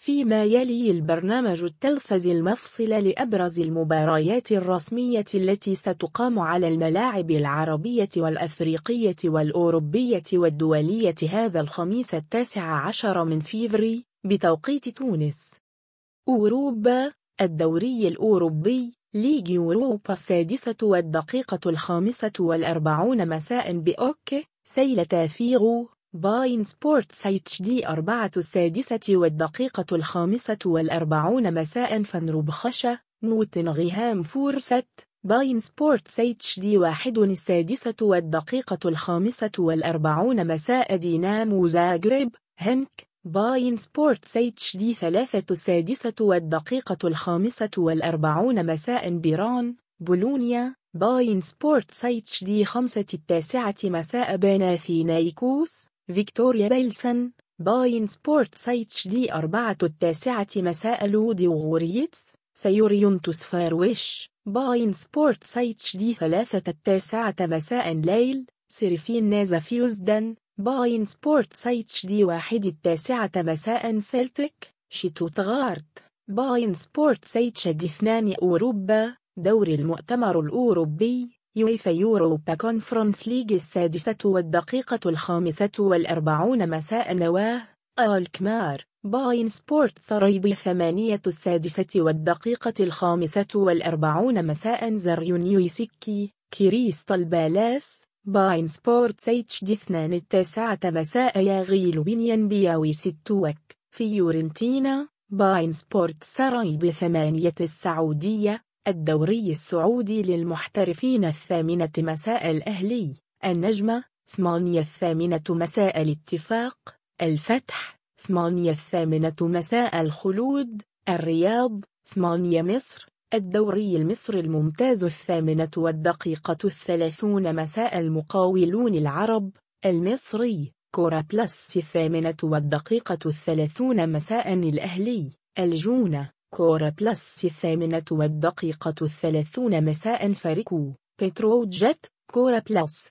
فيما يلي البرنامج التلفزي المفصل لأبرز المباريات الرسمية التي ستقام على الملاعب العربية والأفريقية والأوروبية والدولية هذا الخميس 19 من فيفري بتوقيت تونس. أوروبا. الدوري الأوروبي ليج أوروبا 6:45 مساء بأوك سيلة فيغو باين سبورتس HD 6:45 مساء فنربخشة نوتنغهام فورست باين سبورتس HD 6:45 مساء دينامو زاغرب هنك باين سبورتس HD 6:45 مساء بيران بولونيا باين سبورتس HD 5:09 مساء بناثينايكوس فيكتوريا بيلسن باين سبورتس HD 4:09 مساء لودوغوريتس فيوريونتوس فارويش باين سبورتس HD 3:09 مساء ليل سيرفين نازافيوزدن باين سبورتس HD 1:09 مساء سلتك شتوتغارت باين سبورتس HD 2 أوروبا دوري المؤتمر الأوروبي يويفا يوروبا كونفرنس ليج 6:45 مساء نواه الكمار باين سبورتس ريبي 8:06 مساء زريونيويسكي كريستال بالاس باين سبورتس HD 2:09 مساء ياغيل بنيان بياوي ستوك فيورنتينا باين سبورتس ريبي 8 السعودية الدوري السعودي للمحترفين 8 مساء الأهلي النجمة 8 مساء الاتفاق الفتح 8 مساء الخلود الرياض 8 مصر الدوري المصري الممتاز 8:30 مساء المقاولون العرب المصري كورة بلس 8:30 مساء الأهلي الجونة كورة بلس 8:30 مساء فريق بتروجيت كورة بلس